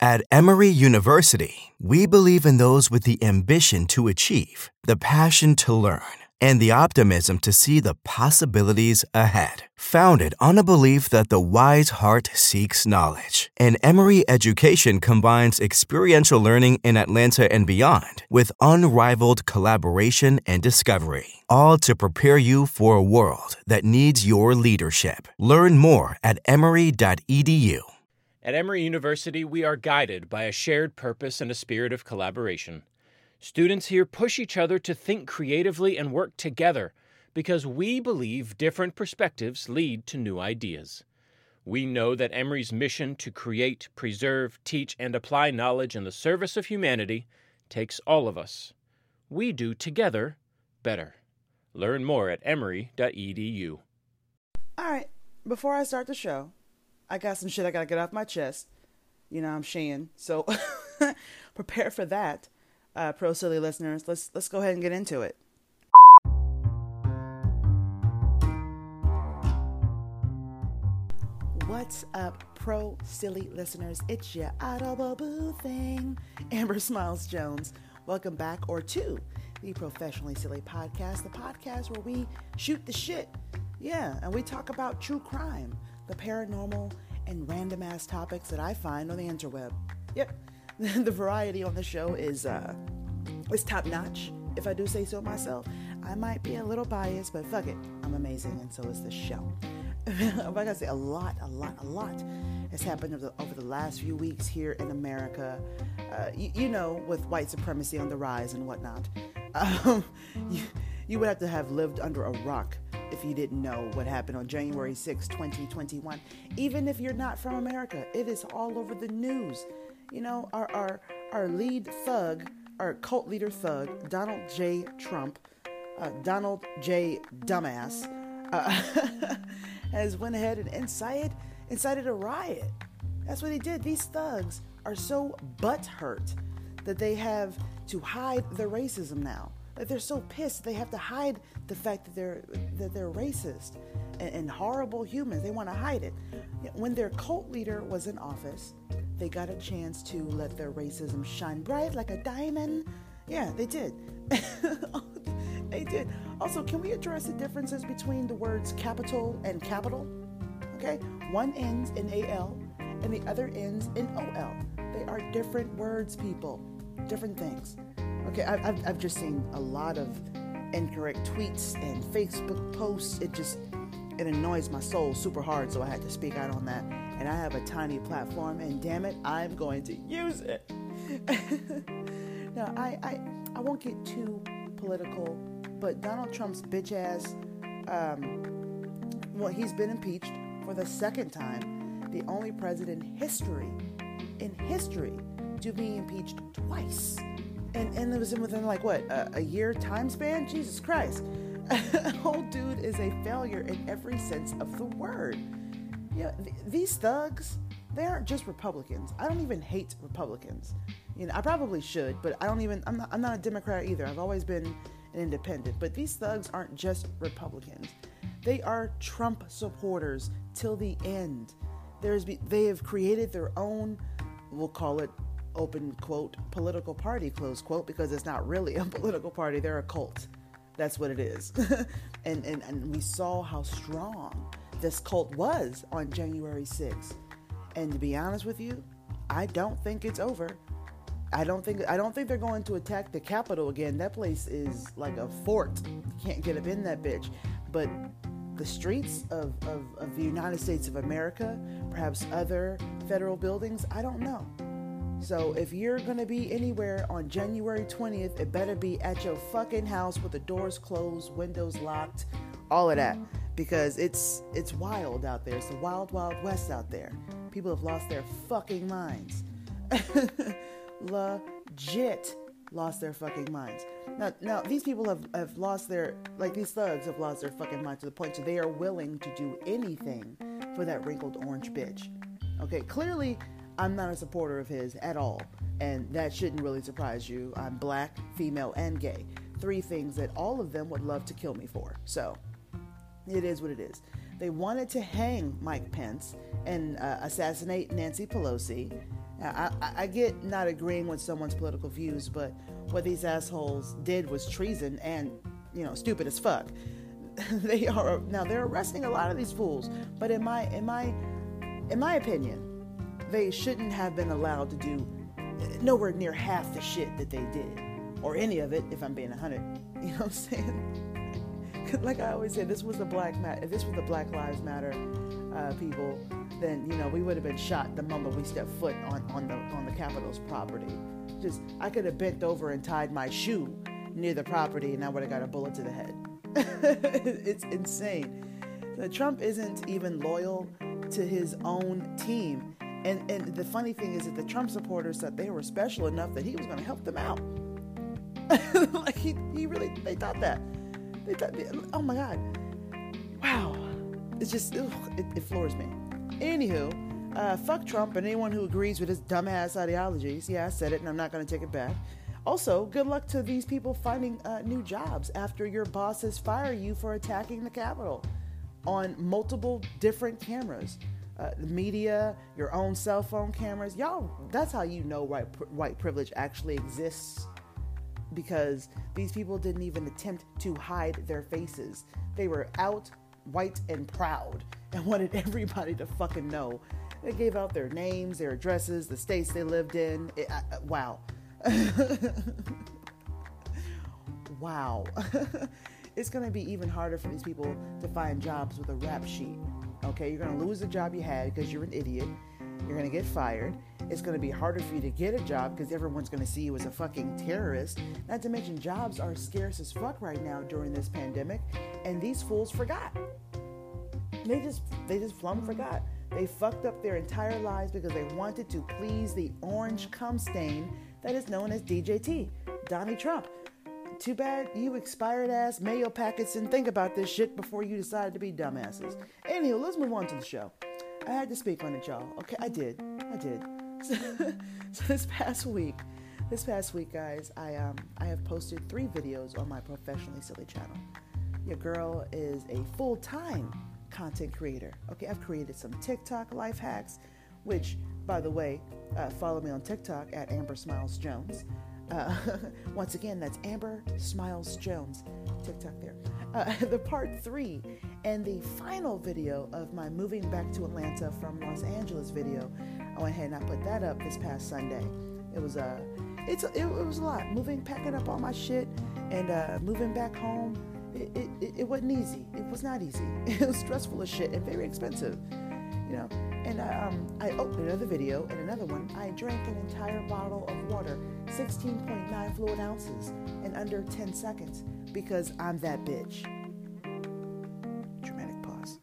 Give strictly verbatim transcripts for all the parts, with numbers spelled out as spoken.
At Emory University, we believe in those with the ambition to achieve, the passion to learn, and the optimism to see the possibilities ahead. Founded on a belief that the wise heart seeks knowledge, and Emory education combines experiential learning in Atlanta and beyond with unrivaled collaboration and discovery, all to prepare you for a world that needs your leadership. Learn more at emory dot e d u. At Emory University, we are guided by a shared purpose and a spirit of collaboration. Students here push each other to think creatively and work together because we believe different perspectives lead to new ideas. We know that Emory's mission to create, preserve, teach, and apply knowledge in the service of humanity takes all of us. We do together better. Learn more at emory dot e d u. All right, before I start the show, I got some shit I gotta get off my chest. You know, I'm Shan, so prepare for that. Uh, Pro Silly listeners, let's let's go ahead and get into it. What's up, Pro Silly listeners? It's your audible boo thing, Amber Smiles Jones. Welcome back, or to the Professionally Silly Podcast, the podcast where we shoot the shit. Yeah, and we talk about true crime, the paranormal, and random ass topics that I find on the interweb. Yep. The variety on the show is uh, is top notch, if I do say so myself. I might be a little biased, but fuck it. I'm amazing, and so is the show. Like I say, a lot, a lot, a lot has happened over the, over the last few weeks here in America. Uh, you, you know, with white supremacy on the rise and whatnot. Um, you, you would have to have lived under a rock if you didn't know what happened on January sixth, twenty twenty-one. Even if you're not from America, it is all over the news. You know, our our, our lead thug, our cult leader thug, Donald J. Trump, uh, Donald J. Dumbass, uh, has went ahead and incited, incited a riot. That's what he did. These thugs are so butthurt that they have to hide their racism now. That they're so pissed they have to hide the fact that they're that they're racist and, and horrible humans. They want to hide it. When their cult leader was in office, they got a chance to let their racism shine bright like a diamond. Yeah, they did. They did. Also, can we address the differences between the words capital and capital? Okay, one ends in A L and the other ends in O L. They are different words, people. Different things. Okay, I've, I've just seen a lot of incorrect tweets and Facebook posts. It just, it annoys my soul super hard, so I had to speak out on that. And I have a tiny platform, and damn it, I'm going to use it. Now, I, I, I won't get too political, but Donald Trump's bitch ass, um, well, he's been impeached for the second time. The only president in history, in history, to be impeached twice. And, and it was within like what, a, a year time span? Jesus Christ. Old dude is a failure in every sense of the word. You know, th- these thugs, they aren't just Republicans. I don't even hate Republicans. You know, I probably should, but I don't even, I'm not, I'm not a Democrat either. I've always been an independent. But these thugs aren't just Republicans. They are Trump supporters till the end. There's, they have created their own, we'll call it, open quote, political party, close quote, because it's not really a political party. They're a cult. That's what it is. and, and and we saw how strong this cult was on January sixth. And to be honest with you, I don't think it's over. I don't think I don't think they're going to attack the Capitol again. That place is like a fort. You can't get up in that bitch. But the streets of, of, of the United States of America, perhaps other federal buildings, I don't know. So if you're going to be anywhere on January twentieth, it better be at your fucking house with the doors closed, windows locked, all of that. Because it's it's wild out there. It's the wild, wild west out there. People have lost their fucking minds. Legit lost their fucking minds. Now, now these people have, have lost their, like these thugs have lost their fucking mind to the point that they are willing to do anything for that wrinkled orange bitch. Okay, clearly I'm not a supporter of his at all, and that shouldn't really surprise you. I'm black, female, and gay. Three things that all of them would love to kill me for. So, it is what it is. They wanted to hang Mike Pence and uh, assassinate Nancy Pelosi, I, I, I get not agreeing with someone's political views, but what these assholes did was treason and, you know, stupid as fuck. They are now they're arresting a lot of these fools, but in my in my in my opinion, they shouldn't have been allowed to do nowhere near half the shit that they did, or any of it. If I'm being a hundred, you know what I'm saying? Like I always say, this was the Black Ma- if this was the Black Lives Matter uh, people, then you know we would have been shot the moment we stepped foot on, on the on the Capitol's property. Just I could have bent over and tied my shoe near the property, and I would have got a bullet to the head. It's insane. Now, Trump isn't even loyal to his own team, and and the funny thing is that the Trump supporters thought they were special enough that he was going to help them out. Like he he really they thought that. They thought, oh my God, wow, it's just ugh, it, it floors me. Anywho, uh, fuck Trump and anyone who agrees with his dumbass ideologies. Yeah, I said it, and I'm not going to take it back. Also, good luck to these people finding uh, new jobs after your bosses fire you for attacking the Capitol on multiple different cameras. Uh, the media, your own cell phone cameras. Y'all, that's how you know white, white privilege actually exists. Because these people didn't even attempt to hide their faces. They were out, white, and proud, and wanted everybody to fucking know. They gave out their names, their addresses, the states they lived in. It, uh, wow. Wow. It's going to be even harder for these people to find jobs with a rap sheet. Okay, you're going to lose the job you had because you're an idiot. You're going to get fired. It's going to be harder for you to get a job because everyone's going to see you as a fucking terrorist. Not to mention jobs are scarce as fuck right now during this pandemic, and these fools forgot. They just they just plumb forgot. They fucked up their entire lives because they wanted to please the orange cum stain that is known as D J T, Donnie Trump. Too bad you expired ass mayo packets didn't think about this shit before you decided to be dumbasses. Anywho, let's move on to the show. I had to speak on it, y'all. Okay, I did. I did. So, so this past week, this past week, guys, I um I have posted three videos on my Professionally Silly channel. Your girl is a full-time content creator. Okay, I've created some TikTok life hacks, which, by the way, uh, follow me on TikTok at Amber Smiles Jones. Uh, once again, that's Amber Smiles Jones, TikTok there. Uh, the part three and the final video of my moving back to Atlanta from Los Angeles video. I went ahead and I put that up this past Sunday. It was a, uh, it's a, it, it was a lot. Moving, packing up all my shit, and uh, moving back home. It, it it wasn't easy. It was not easy. It was stressful as shit and very expensive. You know. And I, um, I opened another video and another one. I drank an entire bottle of water, sixteen point nine fluid ounces, in under ten seconds because I'm that bitch. Dramatic pause.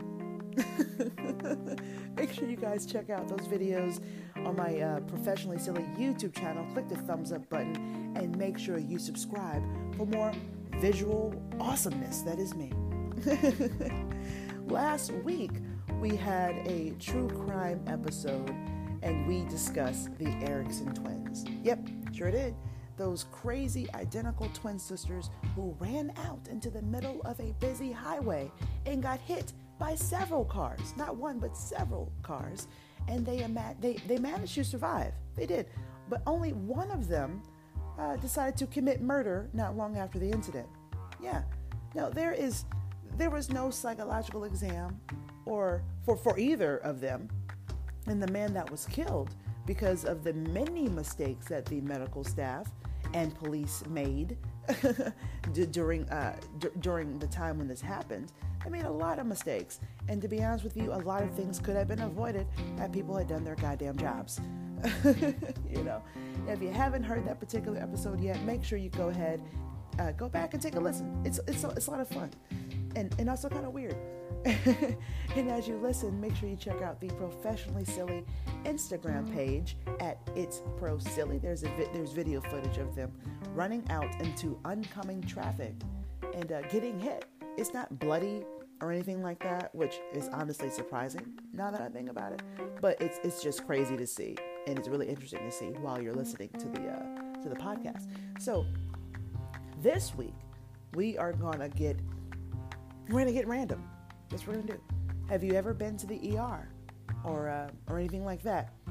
Make sure you guys check out those videos on my uh, Professionally Silly YouTube channel. Click the thumbs up button and make sure you subscribe for more visual awesomeness. That is me. Last week, we had a true crime episode, and we discussed the Erickson twins. Yep, sure did. Those crazy identical twin sisters who ran out into the middle of a busy highway and got hit by several cars. Not one, but several cars. And they ima- they, they managed to survive. They did. But only one of them uh, decided to commit murder not long after the incident. Yeah. Now, there is there was no psychological exam or for, for either of them, and the man that was killed because of the many mistakes that the medical staff and police made d- during uh, d- during the time when this happened. They made a lot of mistakes, and to be honest with you, a lot of things could have been avoided had people had done their goddamn jobs. You know, if you haven't heard that particular episode yet, make sure you go ahead, uh, go back and take a listen. It's it's it's a lot of fun, and and also kind of weird. And as you listen, make sure you check out the Professionally Silly Instagram page at It's Pro Silly. There's a vi- there's video footage of them running out into oncoming traffic and uh, getting hit. It's not bloody or anything like that, which is honestly surprising now that I think about it. But it's it's just crazy to see, and it's really interesting to see while you're listening to the uh, to the podcast. So this week we are gonna get we're gonna get random. That's what we're gonna do. Have you ever been to the E R or uh, or anything like that?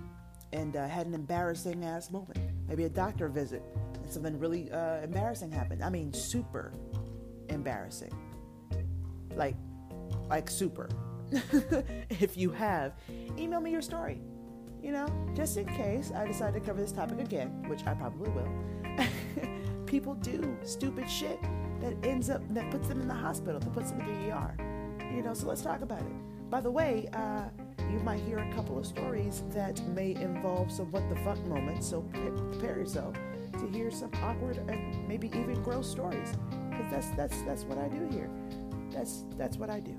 and uh, had an embarrassing ass moment. Maybe a doctor visit and something really uh, embarrassing happened. I mean, super embarrassing. Like, like super. If you have, email me your story. You know, just in case I decide to cover this topic again, which I probably will. People do stupid shit that ends up, that puts them in the hospital, that puts them in the E R. You know, so let's talk about it. By the way, uh, you might hear a couple of stories that may involve some what the fuck moments, so prepare yourself to hear some awkward and maybe even gross stories, because that's that's that's what I do here. That's that's what I do.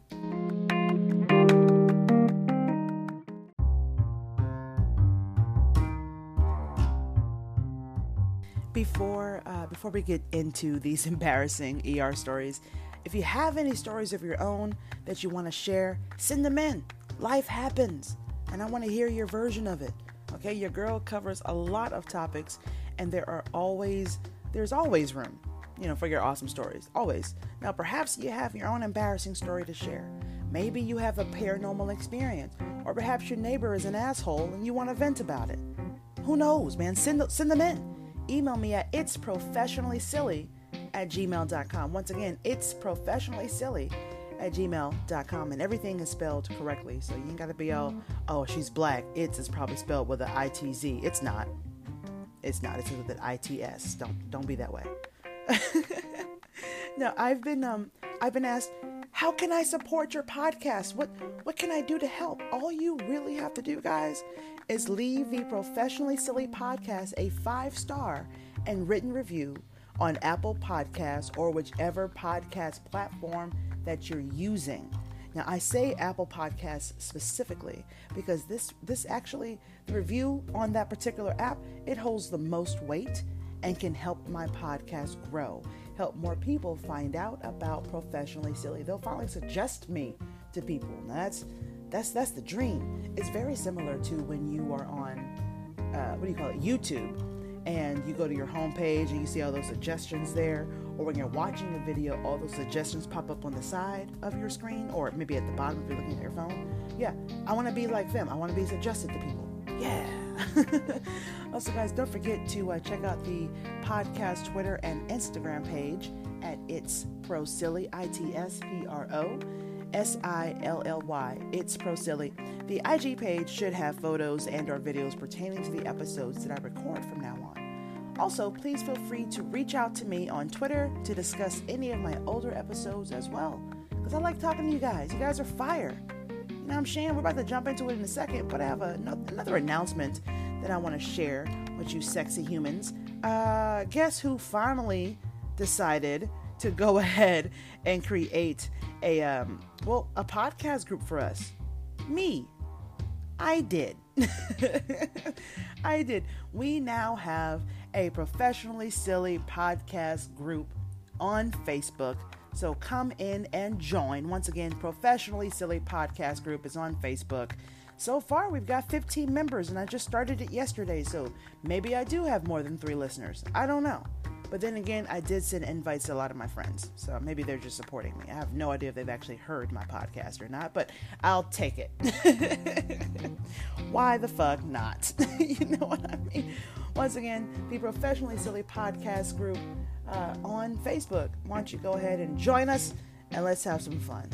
Before uh, before we get into these embarrassing E R stories, if you have any stories of your own that you want to share, send them in. Life happens, and I want to hear your version of it. Okay, your girl covers a lot of topics, and there are always there's always room, you know, for your awesome stories. Always. Now, perhaps you have your own embarrassing story to share. Maybe you have a paranormal experience, or perhaps your neighbor is an asshole and you want to vent about it. Who knows, man? Send send them in. Email me at it's professionally silly at gmail dot com. Once again, it's professionally silly at gmail dot com, and everything is spelled correctly, so you ain't gotta be all, oh, she's black. It's is probably spelled with an I T Z. It's not. It's not. It's with an I T S. Don't don't be that way. Now, I've been um I've been asked, how can I support your podcast? What what can I do to help? All you really have to do, guys, is leave the Professionally Silly Podcast a five-star and written review on Apple Podcasts or whichever podcast platform that you're using. Now, I say Apple Podcasts specifically because this this actually, the review on that particular app, it holds the most weight and can help my podcast grow, help more people find out about Professionally Silly. They'll finally suggest me to people. Now, that's that's that's the dream. It's very similar to when you are on, uh, what do you call it, YouTube, and you go to your homepage and you see all those suggestions there, or when you're watching a video, all those suggestions pop up on the side of your screen, or maybe at the bottom if you're looking at your phone. Yeah, I want to be like them. I want to be suggested to people. Yeah. Also, guys, don't forget to uh, check out the podcast Twitter and Instagram page at It's Pro Silly, I T S P R O S I L L Y. It's Pro Silly. The I G page should have photos and or videos pertaining to the episodes that I record from now on. Also, please feel free to reach out to me on Twitter to discuss any of my older episodes as well, because I like talking to you guys. You guys are fire. You know what I'm saying? We're about to jump into it in a second, but I have a, another announcement that I want to share with you sexy humans. Uh, guess who finally decided to go ahead and create a, um, well, a podcast group for us? Me. I did. I did. We now have a Professionally Silly podcast group on Facebook. So come in and join. Once again, Professionally Silly Podcast Group is on Facebook. So far, we've got fifteen members, and I just started it yesterday, so maybe I do have more than three listeners. I don't know. But then again, I did send invites to a lot of my friends, so maybe they're just supporting me. I have no idea if they've actually heard my podcast or not, but I'll take it. Why the fuck not? You know what I mean? Once again, the Professionally Silly Podcast Group uh, on Facebook. Why don't you go ahead and join us, and let's have some fun.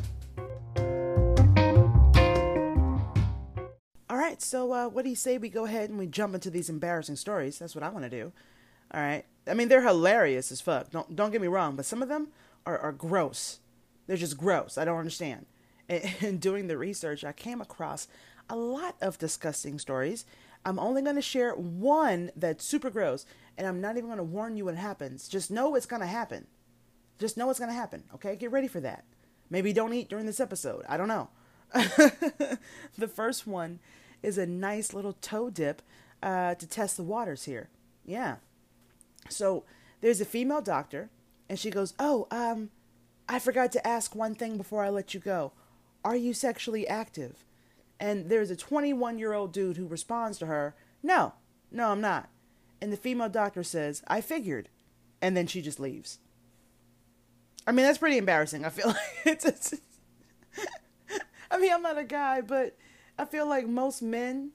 All right, so uh, what do you say we go ahead and we jump into these embarrassing stories? That's what I want to do. All right. I mean, they're hilarious as fuck. Don't don't get me wrong, but some of them are, are gross. They're just gross. I don't understand. And, and doing the research, I came across a lot of disgusting stories. I'm only going to share one that's super gross, and I'm not even going to warn you what happens. Just know it's going to happen. Just know it's going to happen, okay? Get ready for that. Maybe don't eat during this episode. I don't know. The first one is a nice little toe dip uh, to test the waters here. Yeah. So there's a female doctor, and she goes, oh, um, I forgot to ask one thing before I let you go. Are you sexually active? And there's a twenty-one-year-old dude who responds to her, no, no, I'm not. And the female doctor says, I figured. And then she just leaves. I mean, that's pretty embarrassing. I feel like it's, it's I mean, I'm not a guy, but I feel like most men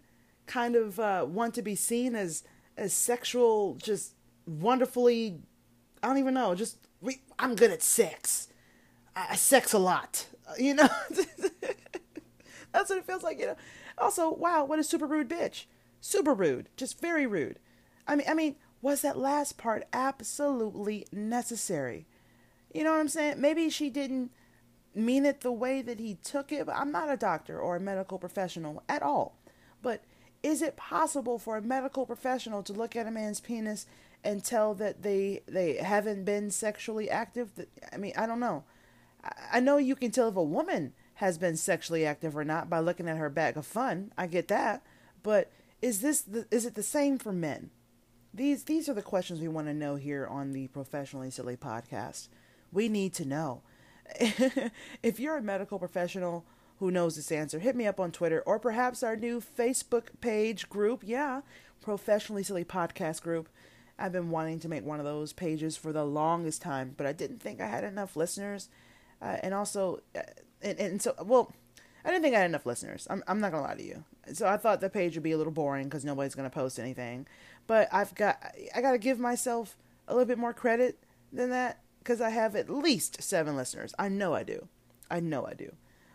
kind of uh, want to be seen as as sexual, just wonderfully, I don't even know, just, we, I'm good at sex. I, I sex a lot, you know? That's what it feels like, you know? Also, wow, what a super rude bitch. Super rude. Just very rude. I mean, I mean, was that last part absolutely necessary? You know what I'm saying? Maybe she didn't mean it the way that he took it, but I'm not a doctor or a medical professional at all. But is it possible for a medical professional to look at a man's penis and tell that they they haven't been sexually active? I mean, I don't know. I know you can tell if a woman has been sexually active or not by looking at her bag of fun. I get that. But is this the, is it the same for men? These these are the questions we want to know here on the Professionally Silly podcast. We need to know. If you're a medical professional who knows this answer, hit me up on Twitter or perhaps our new Facebook page group. Yeah, Professionally Silly Podcast group. I've been wanting to make one of those pages for the longest time, but I didn't think I had enough listeners. Uh, and also, uh, and, and so, well, I didn't think I had enough listeners. I'm, I'm not going to lie to you. So I thought the page would be a little boring because nobody's going to post anything. But I've got, I got to give myself a little bit more credit than that because I have at least seven listeners. I know I do. I know I do.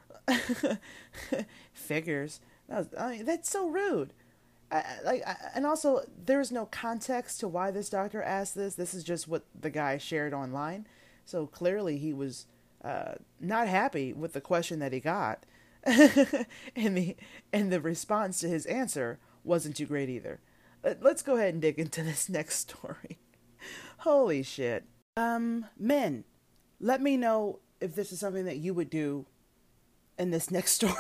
Figures. That was, I mean, that's so rude. I, like, I, and also, there's no context to why this doctor asked this. This is just what the guy shared online. So clearly he was uh, not happy with the question that he got. and the and the response to his answer wasn't too great either. Let's go ahead and dig into this next story. Holy shit. Um, men, let me know if this is something that you would do in this next story.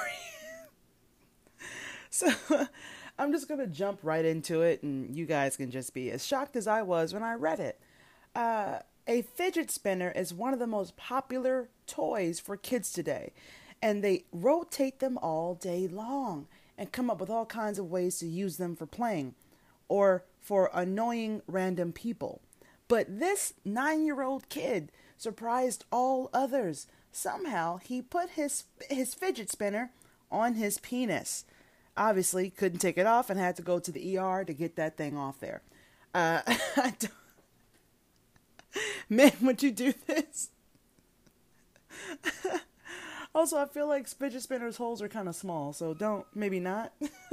So I'm just going to jump right into it, and you guys can just be as shocked as I was when I read it. Uh, a fidget spinner is one of the most popular toys for kids today, and they rotate them all day long and come up with all kinds of ways to use them for playing or for annoying random people. But this nine-year-old kid surprised all others. Somehow, he put his his fidget spinner on his penis. Obviously, couldn't take it off and had to go to the E R to get that thing off there. Uh, I don't... Man, would you do this? Also, I feel like fidget spinners' holes are kind of small, so don't, maybe not.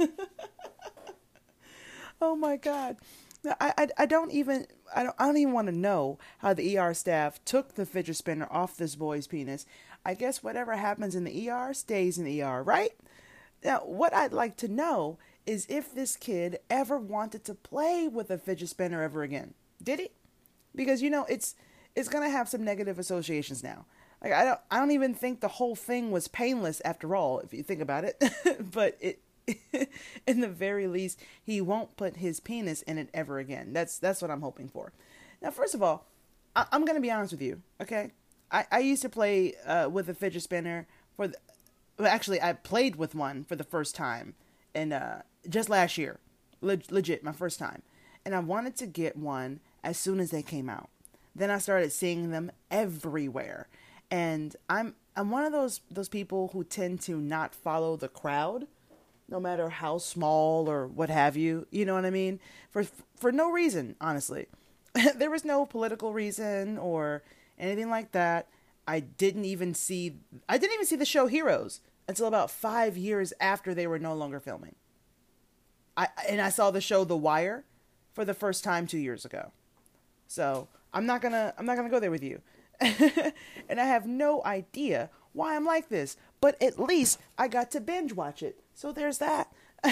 Oh my God. I, I, I don't even, I don't, I don't even want to know how the E R staff took the fidget spinner off this boy's penis. I guess whatever happens in the E R stays in the E R, right? Now, what I'd like to know is if this kid ever wanted to play with a fidget spinner ever again. Did he? Because, you know, it's, it's going to have some negative associations now. Like, I don't, I don't even think the whole thing was painless after all, if you think about it. But it, in the very least, he won't put his penis in it ever again. That's, that's what I'm hoping for. Now, first of all, I, I'm going to be honest with you. Okay. I, I used to play, uh, with a fidget spinner for the, well, actually, I played with one for the first time, and uh, just last year, Le- legit, my first time. And I wanted to get one as soon as they came out. Then I started seeing them everywhere, and I'm I'm one of those those people who tend to not follow the crowd, no matter how small or what have you. You know what I mean? For for no reason, honestly. There was no political reason or anything like that. I didn't even see, I didn't even see the show Heroes until about five years after they were no longer filming. I, and I saw the show The Wire for the first time two years ago. So I'm not gonna, I'm not gonna go there with you. And I have no idea why I'm like this, but at least I got to binge watch it. So there's that.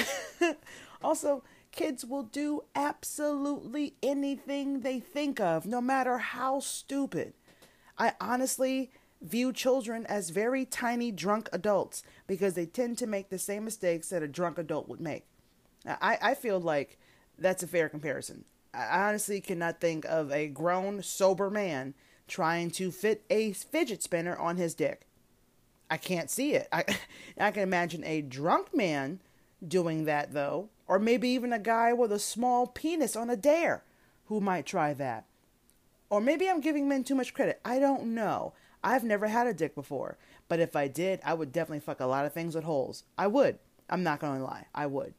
Also, kids will do absolutely anything they think of, no matter how stupid. I honestly view children as very tiny drunk adults because they tend to make the same mistakes that a drunk adult would make. I, I feel like that's a fair comparison. I honestly cannot think of a grown, sober man trying to fit a fidget spinner on his dick. I can't see it. I, I can imagine a drunk man doing that, though, or maybe even a guy with a small penis on a dare who might try that. Or maybe I'm giving men too much credit. I don't know. I've never had a dick before. But if I did, I would definitely fuck a lot of things with holes. I would. I'm not going to lie. I would.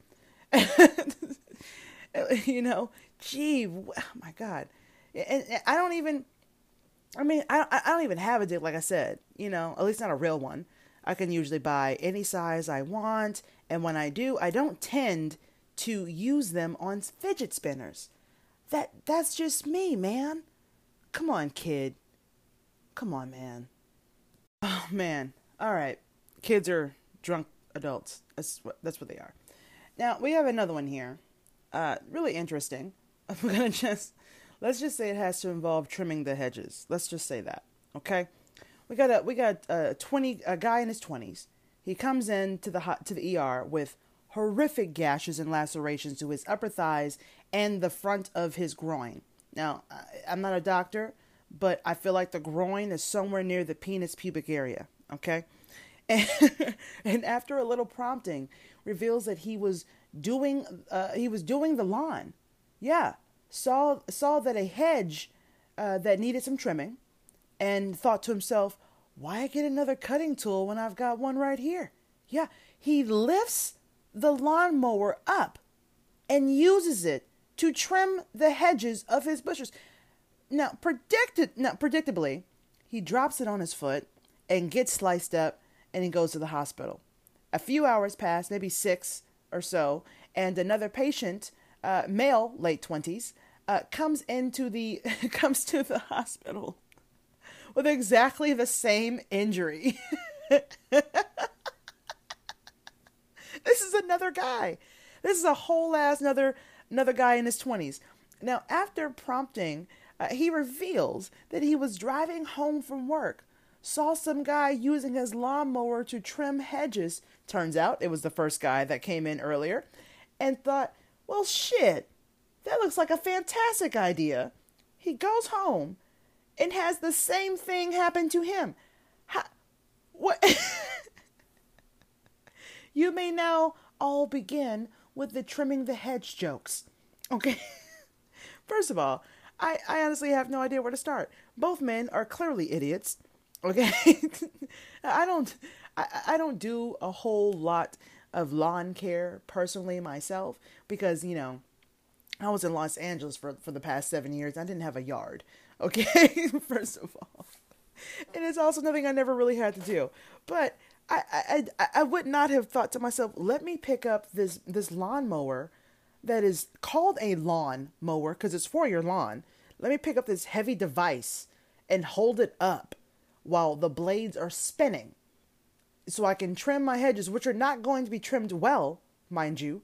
You know, gee, oh my God. And, and I don't even, I mean, I, I don't even have a dick, like I said, you know, at least not a real one. I can usually buy any size I want. And when I do, I don't tend to use them on fidget spinners. That that's just me, man. Come on, kid. Come on, man. Oh, man. All right. Kids are drunk adults. That's what, that's what they are. Now, we have another one here. Uh, really interesting. We're going to just, let's just say it has to involve trimming the hedges. Let's just say that. Okay? We got a, we got a twenty, a guy in his twenties. He comes in to the, to the E R with horrific gashes and lacerations to his upper thighs and the front of his groin. Now, I'm not a doctor, but I feel like the groin is somewhere near the penis pubic area, okay? And, and after a little prompting, reveals that he was doing uh, he was doing the lawn. Yeah, saw saw that a hedge uh, that needed some trimming, and thought to himself, why get another cutting tool when I've got one right here? Yeah, he lifts the lawnmower up and uses it to trim the hedges of his bushes. Now, predicted, now, predictably, he drops it on his foot and gets sliced up, and he goes to the hospital. A few hours pass, maybe six or so, and another patient, uh, male, late twenties, uh, comes into the comes to the hospital with exactly the same injury. This is another guy. This is a whole ass another another guy in his twenties. Now, after prompting, uh, he reveals that he was driving home from work, saw some guy using his lawnmower to trim hedges. Turns out it was the first guy that came in earlier, and thought, well, shit, that looks like a fantastic idea. He goes home and has the same thing happen to him. How, what? You may now all begin with the trimming the hedge jokes. Okay? First of all, I, I honestly have no idea where to start. Both men are clearly idiots. Okay? I don't I, I don't do a whole lot of lawn care personally myself because, you know, I was in Los Angeles for, for the past seven years. I didn't have a yard. Okay? First of all. And it's also nothing I never really had to do. But I, I, I, I would not have thought to myself, let me pick up this, this lawnmower that is called a lawn mower because it's for your lawn. Let me pick up this heavy device and hold it up while the blades are spinning so I can trim my hedges, which are not going to be trimmed well, mind you.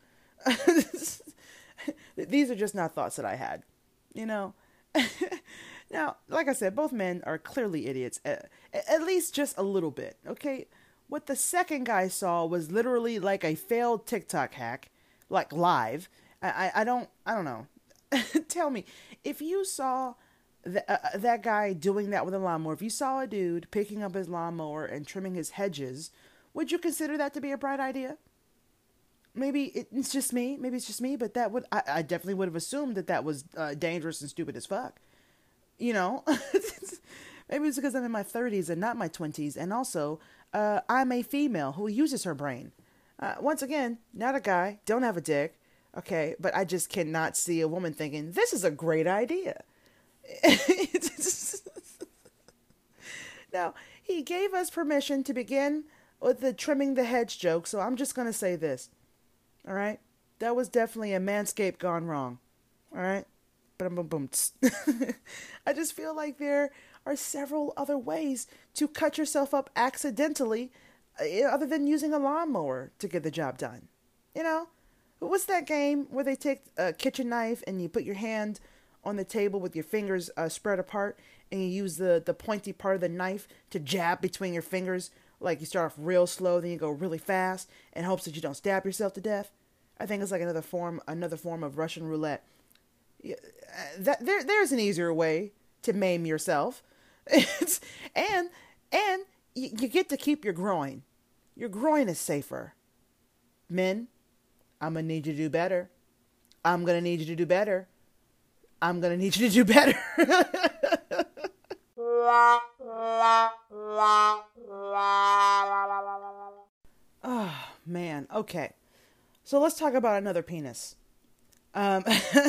These are just not thoughts that I had, you know. Now, like I said, both men are clearly idiots, at, at least just a little bit, okay? What the second guy saw was literally like a failed TikTok hack, like live. I, I, I don't, I don't know. Tell me, if you saw th- uh, that guy doing that with a lawnmower, if you saw a dude picking up his lawnmower and trimming his hedges, would you consider that to be a bright idea? Maybe it's just me. Maybe it's just me, but that would, I, I definitely would have assumed that that was uh, dangerous and stupid as fuck. You know, maybe it's because I'm in my thirties and not my twenties. And also, uh, I'm a female who uses her brain. Uh, once again, not a guy, don't have a dick. Okay. But I just cannot see a woman thinking, this is a great idea. Now, he gave us permission to begin with the trimming the hedge joke. So I'm just going to say this. All right. That was definitely a Manscaped gone wrong. All right. I just feel like there are several other ways to cut yourself up accidentally uh, other than using a lawnmower to get the job done. You know, what's that game where they take a kitchen knife and you put your hand on the table with your fingers uh, spread apart and you use the, the pointy part of the knife to jab between your fingers? Like you start off real slow, then you go really fast in hopes that you don't stab yourself to death. I think it's like another form, another form of Russian roulette. That there there's an easier way to maim yourself. It's, and and you, you get to keep your groin. Your groin is safer. Men, I'm gonna need you to do better. I'm gonna need you to do better. I'm gonna need you to do better. Oh man, okay. So let's talk about another penis. Um,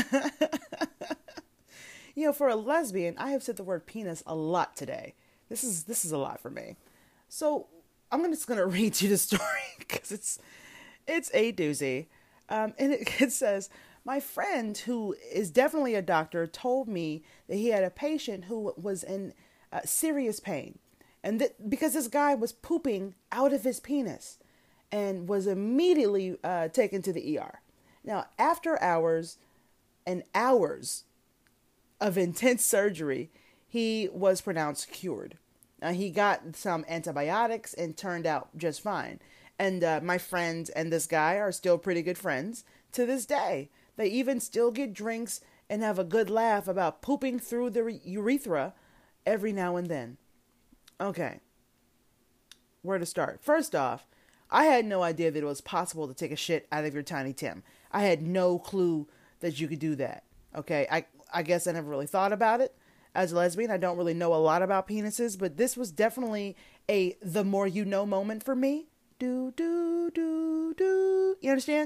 you know, for a lesbian, I have said the word penis a lot today. This is this is a lot for me. So I'm just gonna read you the story because it's it's a doozy. Um, and it, it says, my friend, who is definitely a doctor, told me that he had a patient who was in uh, serious pain, and that because this guy was pooping out of his penis, and was immediately uh, taken to the E R. Now, after hours and hours of intense surgery, he was pronounced cured. Now, he got some antibiotics and turned out just fine. And uh, my friend and this guy are still pretty good friends to this day. They even still get drinks and have a good laugh about pooping through the re- urethra every now and then. Okay. Where to start? First off, I had no idea that it was possible to take a shit out of your Tiny Tim. I had no clue that you could do that. Okay, I I guess I never really thought about it. As a lesbian, I don't really know a lot about penises, but this was definitely a the more you know moment for me. Do, do, do, do. You understand?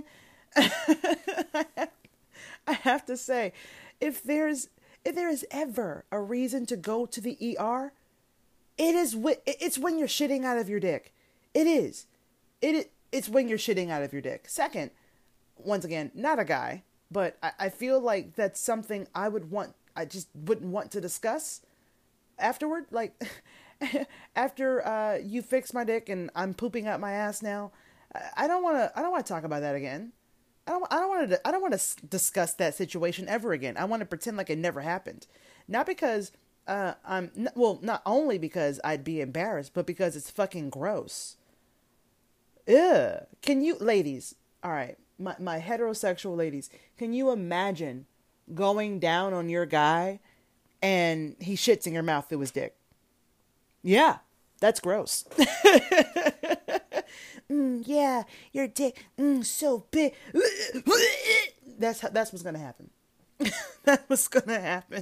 I have to say, if there's if there is ever a reason to go to the E R, it is wh- it's when you're shitting out of your dick. It is. It it's when you're shitting out of your dick. Second, once again, not a guy, but I, I feel like that's something I would want. I just wouldn't want to discuss afterward. Like after uh, you fix my dick and I'm pooping out my ass now, I don't want to. I don't want to talk about that again. I don't. I don't want to. I don't want to discuss that situation ever again. I want to pretend like it never happened. Not because uh, I'm. Well, not only because I'd be embarrassed, but because it's fucking gross. Ugh. Can you, ladies? All right, my my heterosexual ladies. Can you imagine going down on your guy and he shits in your mouth through his dick? Yeah, that's gross. mm, yeah, your dick, mm, so big. That's how, that's what's gonna happen. That's what's gonna happen.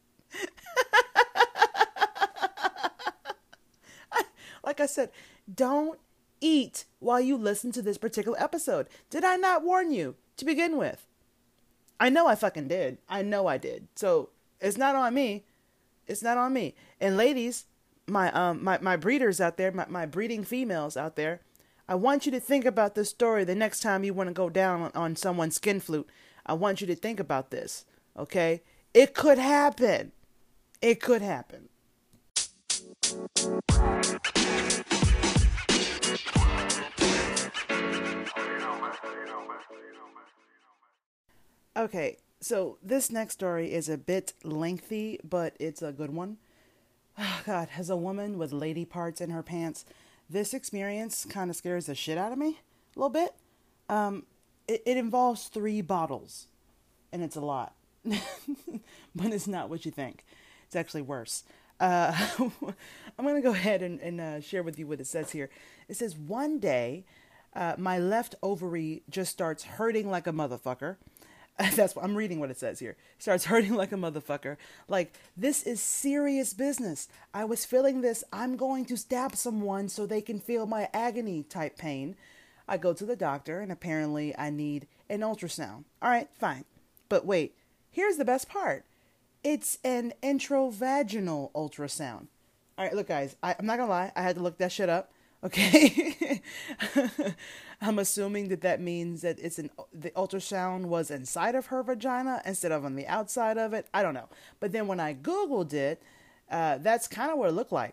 Like I said, don't eat while you listen to this particular episode. Did I not warn you to begin with? I know I fucking did. I know I did. So it's not on me. It's not on me. And ladies, my um my, my breeders out there, my, my breeding females out there, I want you to think about this story the next time you want to go down on, on someone's skin flute. I want you to think about this. Okay? It could happen. It could happen. Okay, so this next story is a bit lengthy, but it's a good one. Oh, God, as a woman with lady parts in her pants, this experience kind of scares the shit out of me a little bit. Um, it, it involves three bottles, and it's a lot. But it's not what you think. It's actually worse. Uh, I'm going to go ahead and, and uh, share with you what it says here. It says, one day, uh, my left ovary just starts hurting like a motherfucker. That's what I'm reading what it says here. Starts hurting like a motherfucker. Like, this is serious business. I was feeling this, I'm going to stab someone so they can feel my agony type pain. I go to the doctor and apparently I need an ultrasound. All right, fine. But wait, here's the best part. It's an intravaginal ultrasound. All right, look, guys, I, I'm not gonna lie. I had to look that shit up. Okay. I'm assuming that that means that it's an, the ultrasound was inside of her vagina instead of on the outside of it. I don't know. But then when I Googled it, uh, that's kind of what it looked like.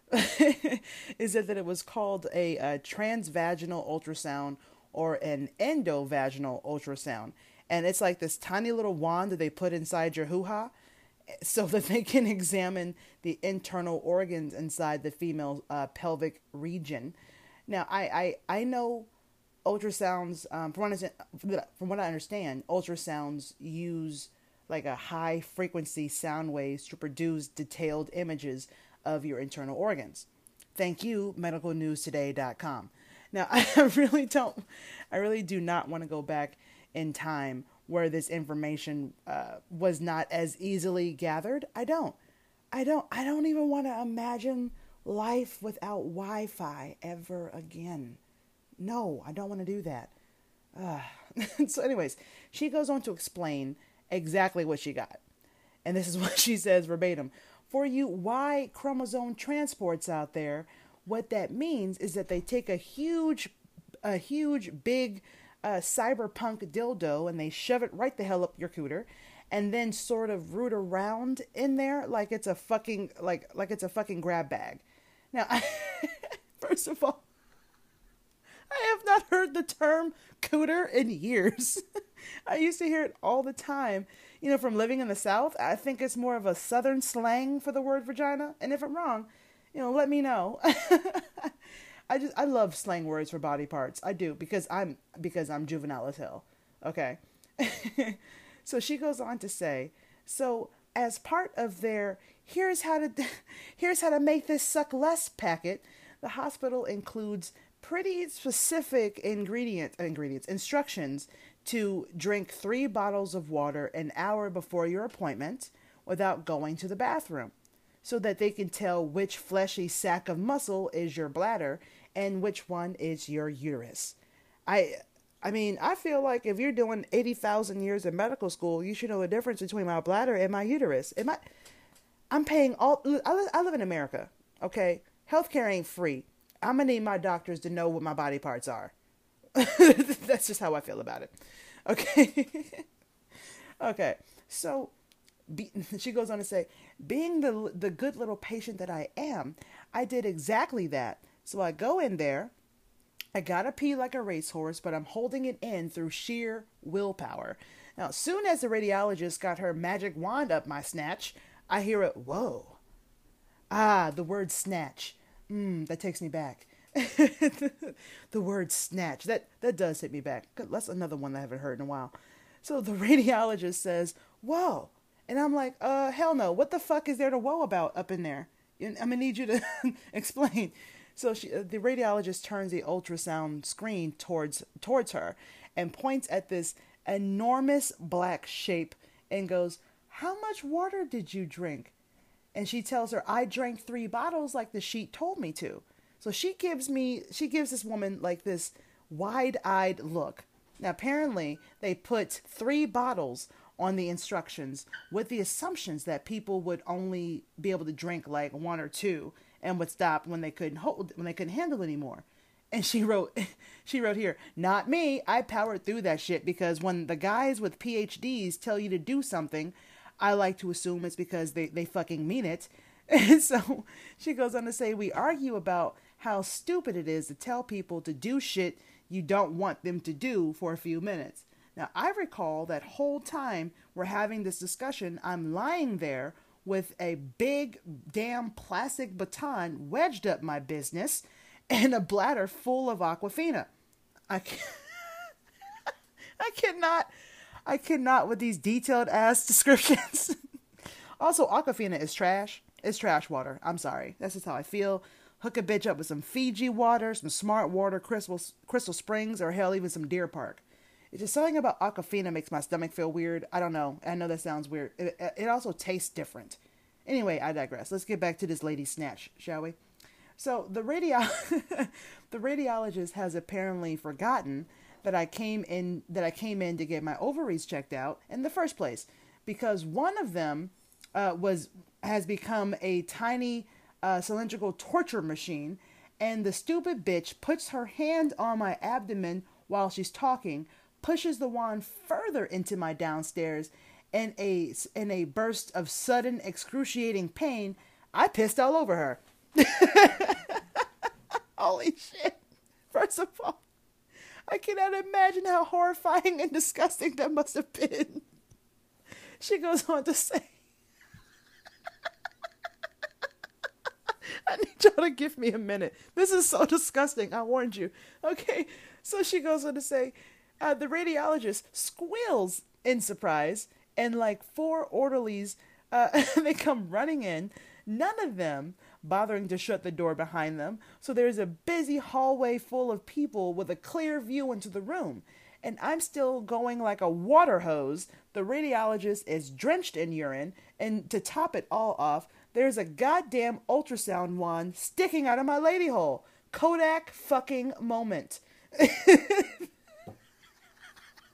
Is it that it was called a, a transvaginal ultrasound or an endovaginal ultrasound. And it's like this tiny little wand that they put inside your hoo-ha so that they can examine the internal organs inside the female uh, pelvic region. Now, I, I, I know ultrasounds, um, from, what I, from what I understand, ultrasounds use like a high frequency sound waves to produce detailed images of your internal organs. Thank you, medical news today dot com. Now, I really don't, I really do not want to go back in time where this information uh, was not as easily gathered. I don't. I don't. I don't even want to imagine life without Wi-Fi ever again. No, I don't want to do that. Uh, So anyways, she goes on to explain exactly what she got. And this is what she says verbatim. For you Y chromosome transports out there, what that means is that they take a huge, a huge, big uh, cyberpunk dildo and they shove it right the hell up your cooter, and then sort of root around in there like it's a fucking like like it's a fucking grab bag. Now, I, first of all, I have not heard the term cooter in years. I used to hear it all the time. You know, from living in the South, I think it's more of a Southern slang for the word vagina. And if I'm wrong, you know, let me know. I just, I love slang words for body parts. I do, because I'm, because I'm juvenile as hell. Okay. So she goes on to say, so as part of their, here's how to, here's how to make this suck less packet, the hospital includes pretty specific ingredient, ingredients, instructions to drink three bottles of water an hour before your appointment without going to the bathroom, so that they can tell which fleshy sack of muscle is your bladder and which one is your uterus. I I mean, I feel like if you're doing eighty thousand years in medical school, you should know the difference between my bladder and my uterus. Am I, I'm paying all, I live, I live in America, okay? Healthcare ain't free. I'm going to need my doctors to know what my body parts are. That's just how I feel about it. Okay. Okay. So be, she goes on to say, being the the good little patient that I am, I did exactly that. So I go in there. I gotta pee like a racehorse, but I'm holding it in through sheer willpower. Now, as soon as the radiologist got her magic wand up my snatch, I hear a whoa. Ah, the word snatch. Mmm, that takes me back. The word snatch. That that does hit me back. That's another one that I haven't heard in a while. So the radiologist says, whoa. And I'm like, uh, hell no. What the fuck is there to whoa about up in there? I'm going to need you to explain. So she, uh, the radiologist turns the ultrasound screen towards towards her and points at this enormous black shape and goes, how much water did you drink? And she tells her, I drank three bottles like the sheet told me to. So she gives me, she gives this woman like this wide-eyed look. Now, apparently, they put three bottles on the instructions with the assumptions that people would only be able to drink like one or two and would stop when they couldn't hold, when they couldn't handle anymore. And she wrote, she wrote here, not me. I powered through that shit because when the guys with P H Ds tell you to do something, I like to assume it's because they, they fucking mean it. And so she goes on to say, we argue about how stupid it is to tell people to do shit you don't want them to do for a few minutes. Now, I recall that whole time we're having this discussion, I'm lying there with a big damn plastic baton wedged up my business and a bladder full of Aquafina. I can't, I cannot, I cannot with these detailed ass descriptions. Also, Aquafina is trash. It's trash water. I'm sorry. That's just how I feel. Hook a bitch up with some Fiji water, some Smart Water, Crystal, Crystal Springs, or hell, even some Deer Park. It's just something about Aquafina makes my stomach feel weird. I don't know. I know that sounds weird. It, it also tastes different. Anyway, I digress. Let's get back to this lady snatch, shall we? So the radio, the radiologist has apparently forgotten that I came in that I came in to get my ovaries checked out in the first place, because one of them uh, was has become a tiny uh, cylindrical torture machine, and the stupid bitch puts her hand on my abdomen while she's talking, pushes the wand further into my downstairs, and a in a burst of sudden excruciating pain, I pissed all over her. Holy shit. First of all, I cannot imagine how horrifying and disgusting that must have been. She goes on to say, I need y'all to give me a minute. This is so disgusting. I warned you. Okay. So she goes on to say, uh, the radiologist squeals in surprise, and like four orderlies, uh, they come running in, none of them bothering to shut the door behind them. So there's a busy hallway full of people with a clear view into the room. And I'm still going like a water hose. The radiologist is drenched in urine. And to top it all off, there's a goddamn ultrasound wand sticking out of my lady hole. Kodak fucking moment.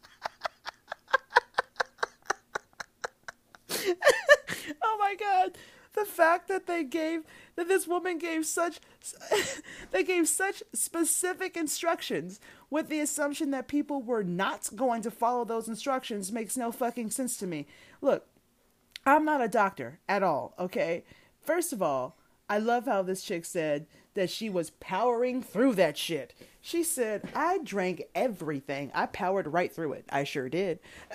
my God. The fact that they gave, that this woman gave such, they gave such specific instructions with the assumption that people were not going to follow those instructions makes no fucking sense to me. Look, I'm not a doctor at all, okay? First of all, I love how this chick said that she was powering through that shit. She said, I drank everything. I powered right through it. I sure did.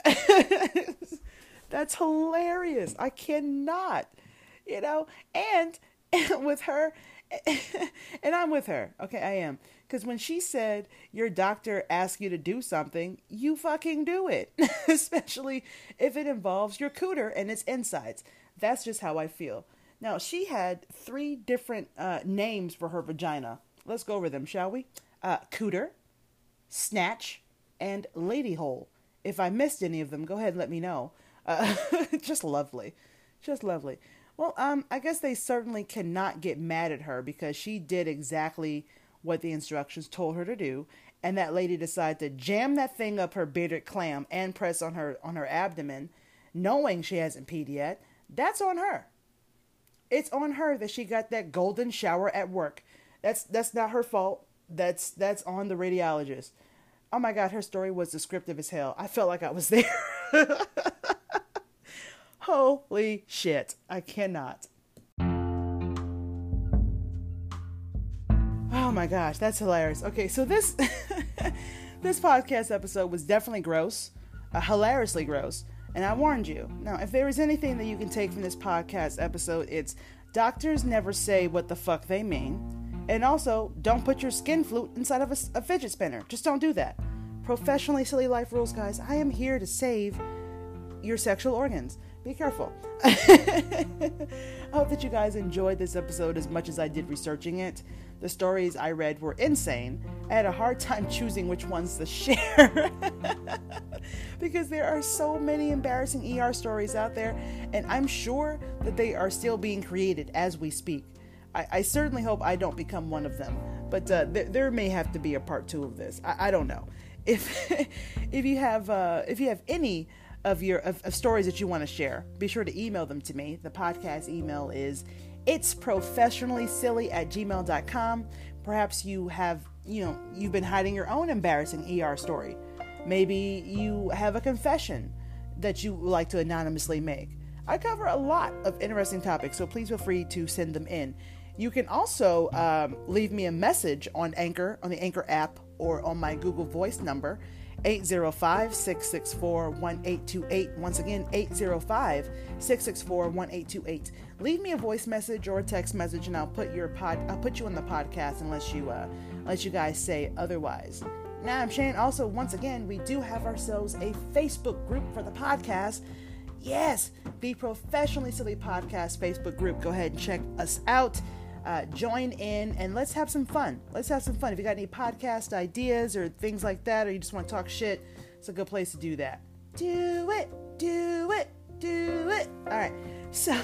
That's hilarious. I cannot. You know, and, and with her, and I'm with her. Okay, I am. Because when she said your doctor asks you to do something, you fucking do it. Especially if it involves your cooter and its insides. That's just how I feel. Now, she had three different uh, names for her vagina. Let's go over them, shall we? Uh, cooter, snatch, and lady hole. If I missed any of them, go ahead and let me know. Uh, just lovely. Just lovely. Well, um, I guess they certainly cannot get mad at her because she did exactly what the instructions told her to do, and that lady decided to jam that thing up her bearded clam and press on her on her abdomen, knowing she hasn't peed yet. That's on her. It's on her that she got that golden shower at work. That's that's not her fault. That's that's on the radiologist. Oh my God, her story was descriptive as hell. I felt like I was there. Holy shit. I cannot. Oh my gosh, that's hilarious. Okay, so this this podcast episode was definitely gross, uh, hilariously gross, and I warned you. Now, if there is anything that you can take from this podcast episode, it's doctors never say what the fuck they mean, and also don't put your skin flute inside of a, a fidget spinner. Just don't do that. Professionally Silly Life Rules, guys. I am here to save your sexual organs. Be careful. I hope that you guys enjoyed this episode as much as I did researching it. The stories I read were insane. I had a hard time choosing which ones to share because there are so many embarrassing E R stories out there, and I'm sure that they are still being created as we speak. I, I certainly hope I don't become one of them, but uh, th- there may have to be a part two of this. I, I don't know. If if you have uh, if you have any of your of, of stories that you want to share, be sure to email them to me. The podcast email is it's professionally silly at gmail dot com. Perhaps you have, you know, you've been hiding your own embarrassing E R story. Maybe you have a confession that you would like to anonymously make. I cover a lot of interesting topics, so please feel free to send them in. You can also um, leave me a message on Anchor, on the Anchor app, or on my Google Voice number, eight zero five, six six four, one eight two eight. Once again, eight zero five, six six four, one eight two eight. Leave me a voice message or a text message, and I'll put your pod. I'll put you on the podcast unless you uh, unless you guys say otherwise. Now, I'm Shane. Also, once again, we do have ourselves a Facebook group for the podcast. Yes, the Professionally Silly Podcast Facebook group. Go ahead and check us out. Uh, join in and let's have some fun. Let's have some fun. If you got any podcast ideas or things like that, or you just want to talk shit, it's a good place to do that. Do it, do it, do it. All right. So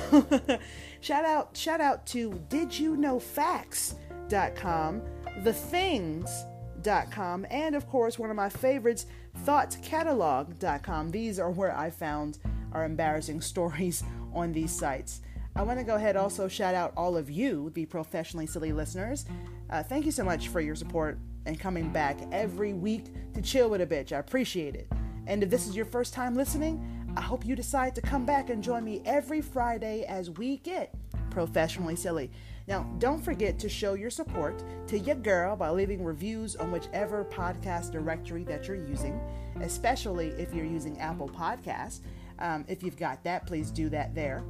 shout out, shout out to did you know facts dot com, the things dot com, and of course, one of my favorites, thought catalog dot com. These are where I found our embarrassing stories on these sites. I want to go ahead also shout out all of you, the Professionally Silly listeners. Uh, thank you so much for your support and coming back every week to chill with a bitch. I appreciate it. And if this is your first time listening, I hope you decide to come back and join me every Friday as we get Professionally Silly. Now, don't forget to show your support to your girl by leaving reviews on whichever podcast directory that you're using, especially if you're using Apple Podcasts. Um, if you've got that, please do that there.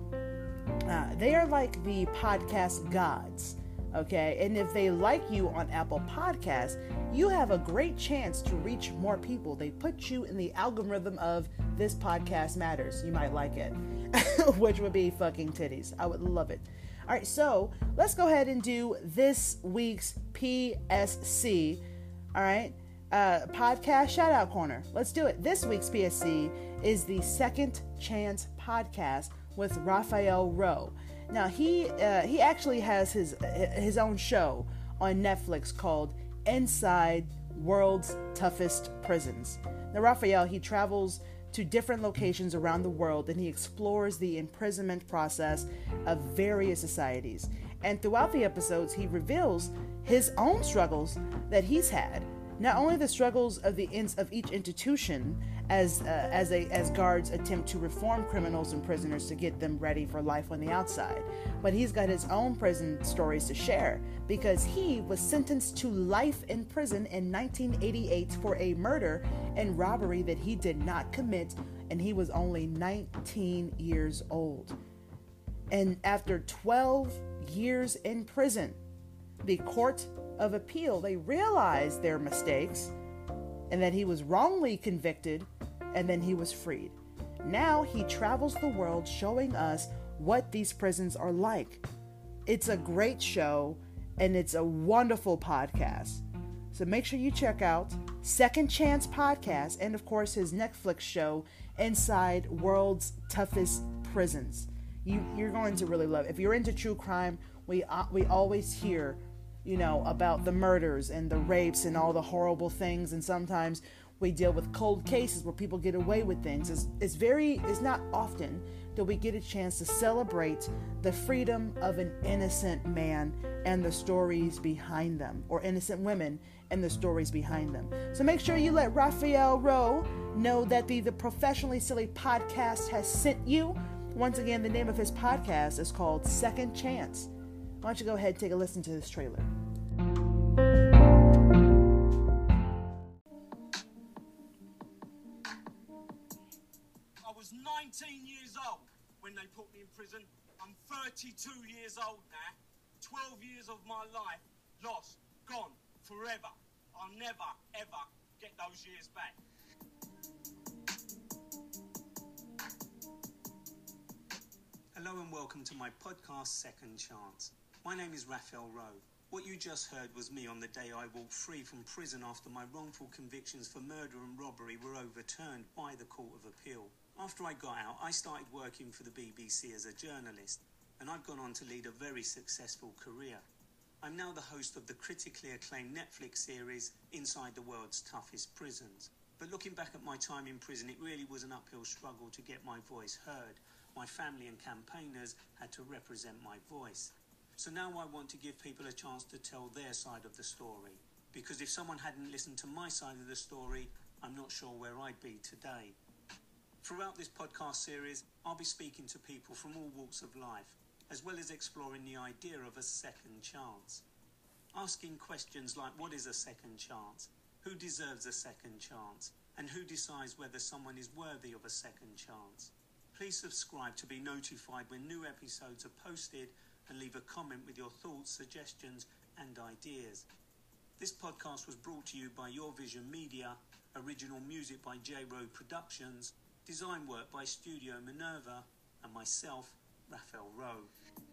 Uh, they are like the podcast gods, okay? And if they like you on Apple Podcasts, you have a great chance to reach more people. They put you in the algorithm of this podcast matters. You might like it, which would be fucking titties. I would love it. All right, so let's go ahead and do this week's P S C, all right? Uh, podcast shout out corner. Let's do it. This week's P S C is the Second Chance Podcast with Raphael Rowe. Now he uh, he actually has his his own show on Netflix called Inside World's Toughest Prisons. Now Raphael, he travels to different locations around the world, and he explores the imprisonment process of various societies. And throughout the episodes, he reveals his own struggles that he's had. Not only the struggles of the ins of each institution as uh, as a as guards attempt to reform criminals and prisoners to get them ready for life on the outside, but he's got his own prison stories to share, because he was sentenced to life in prison in nineteen eighty-eight for a murder and robbery that he did not commit, and he was only nineteen years old. And after twelve years in prison, the Court of Appeal, they realized their mistakes and that he was wrongly convicted, and then he was freed. Now he travels the world showing us what these prisons are like. It's a great show, and it's a wonderful podcast. So make sure you check out Second Chance Podcast, and of course his Netflix show, Inside World's Toughest Prisons. You, you're going to really love it. If you're into true crime, we uh, we always hear, you know, about the murders and the rapes and all the horrible things, and sometimes we deal with cold cases where people get away with things. It's, it's very, it's not often that we get a chance to celebrate the freedom of an innocent man and the stories behind them, or innocent women and the stories behind them. So make sure you let Raphael Rowe know that the, the Professionally Silly podcast has sent you. Once again, the name of his podcast is called Second Chance. Why don't you go ahead and take a listen to this trailer. I was nineteen years old when they put me in prison. I'm thirty-two years old now. twelve years of my life lost, gone, forever. I'll never, ever get those years back. Hello and welcome to my podcast, Second Chance. My name is Raphael Rowe. What you just heard was me on the day I walked free from prison after my wrongful convictions for murder and robbery were overturned by the Court of Appeal. After I got out, I started working for the B B C as a journalist, and I've gone on to lead a very successful career. I'm now the host of the critically acclaimed Netflix series, Inside the World's Toughest Prisons. But looking back at my time in prison, it really was an uphill struggle to get my voice heard. My family and campaigners had to represent my voice. So now I want to give people a chance to tell their side of the story. Because if someone hadn't listened to my side of the story, I'm not sure where I'd be today. Throughout this podcast series, I'll be speaking to people from all walks of life, as well as exploring the idea of a second chance. Asking questions like, what is a second chance? Who deserves a second chance? And who decides whether someone is worthy of a second chance? Please subscribe to be notified when new episodes are posted, and leave a comment with your thoughts, suggestions, and ideas. This podcast was brought to you by Your Vision Media, original music by J Rowe Productions, design work by Studio Minerva, and myself, Raphael Rowe.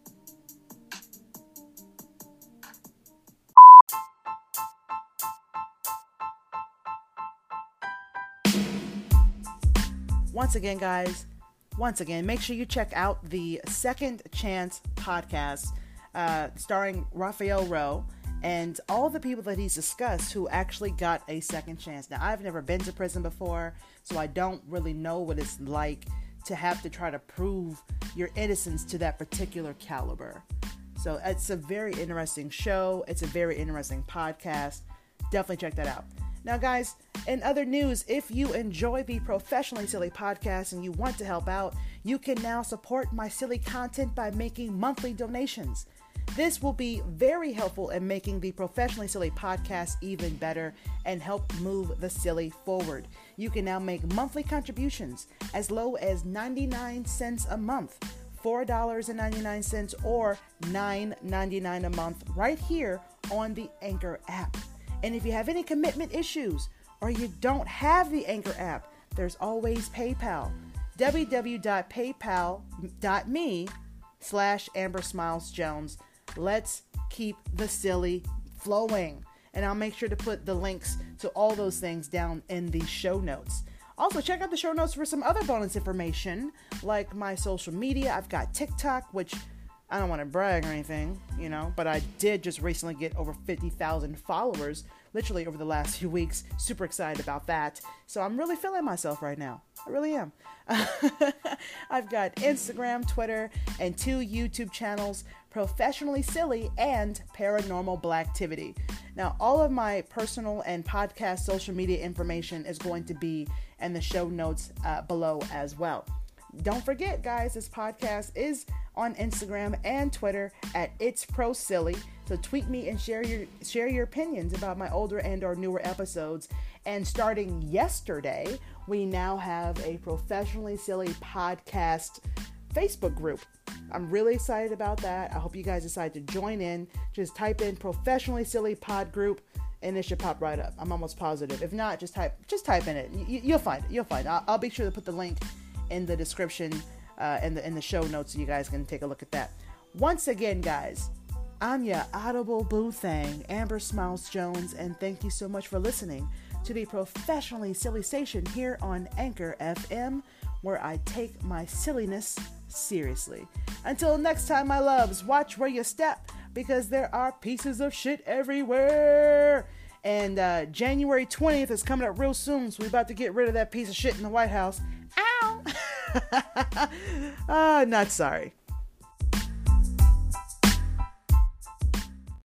Once again, guys, once again, make sure you check out the Second Chance podcast, uh, starring Raphael Rowe and all the people that he's discussed who actually got a second chance. Now, I've never been to prison before, so I don't really know what it's like to have to try to prove your innocence to that particular caliber. So it's a very interesting show. It's a very interesting podcast. Definitely check that out. Now, guys, in other news, if you enjoy the Professionally Silly podcast and you want to help out, you can now support my silly content by making monthly donations. This will be very helpful in making the Professionally Silly podcast even better and help move the silly forward. You can now make monthly contributions as low as ninety-nine cents a month, four dollars and ninety-nine cents, or nine dollars and ninety-nine cents a month right here on the Anchor app. And if you have any commitment issues or you don't have the Anchor app, there's always PayPal. www.paypal.me slash Amber Smiles Jones. Let's keep the silly flowing. And I'll make sure to put the links to all those things down in the show notes. Also, check out the show notes for some other bonus information, like my social media. I've got TikTok, which I don't want to brag or anything, you know, but I did just recently get over fifty thousand followers, literally over the last few weeks. Super excited about that. So I'm really feeling myself right now. I really am. I've got Instagram, Twitter, and two YouTube channels, Professionally Silly and Paranormal Blacktivity. Now, all of my personal and podcast social media information is going to be in the show notes uh, below as well. Don't forget, guys, this podcast is on Instagram and Twitter at It's Pro Silly. So tweet me and share your share your opinions about my older and or newer episodes. And starting yesterday, we now have a Professionally Silly podcast Facebook group. I'm really excited about that. I hope you guys decide to join in. Just type in Professionally Silly Pod Group and it should pop right up. I'm almost positive. If not, just type just type in it. You, you'll find it. You'll find it. I'll, I'll be sure to put the link in the description uh, in the in the show notes so you guys can take a look at that. Once again, guys, I'm your audible boo thing, Amber Smiles Jones, and thank you so much for listening to the Professionally Silly Station here on Anchor F M, where I take my silliness seriously. Until next time, my loves, watch where you step, because there are pieces of shit everywhere. And uh, January twentieth is coming up real soon, so we're about to get rid of that piece of shit in the White House. Ow! Ah, not sorry.